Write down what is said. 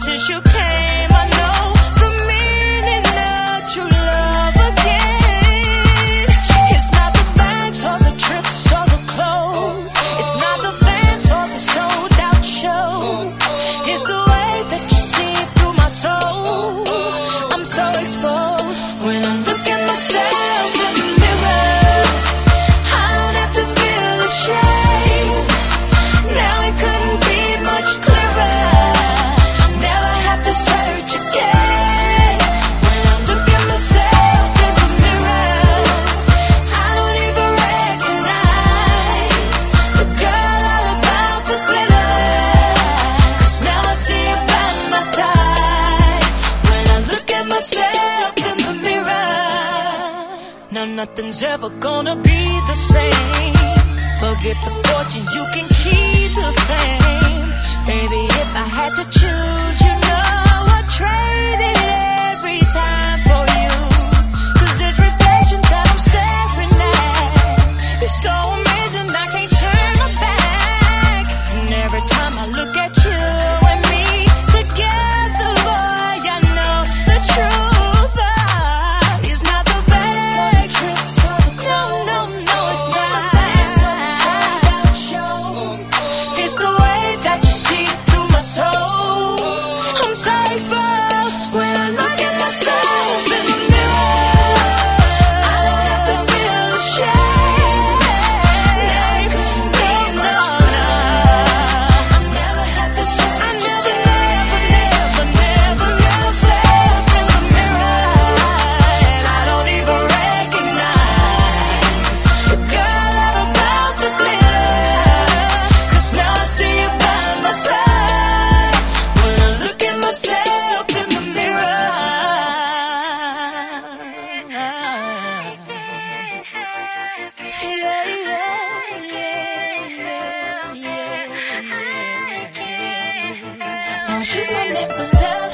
since you came, I know the meaning of true love again. It's not the bags or the trips or the clothes. It's not the fans or the sold out shows. It's the way that you see through my soul. I'm so exposed when I look at myself in the mirror. I don't have to feel ashamed. Now it couldn't be much clearer. Never have to search again. When I look at myself in the mirror, I don't even recognize the girl all about the glitter. 'Cause now I see you by my side. When I look at myself in the mirror, now nothing's ever gonna be the same. Forget the fortune, you can keep the fame. Baby, if I had to choose, you know I'd trade it every time for you. 'Cause this reflection that I'm staring at is so amazing, I can't turn my back. And every time I look at you and me together, boy, I know the truth. It's not the bad trips or the clothes. No, no, it's not. It's the way that you see through my soul. I'm so exposed when I look at myself in the mirror. I don't have to feel ashamed. Now it couldn't be much clearer. I never have to search. I never myself in the mirror. And I don't even recognize the girl all about the glitter. 'Cause now I see you by my side. When I look at myself in the mirror. Yeah, yeah. Now she's my name for love.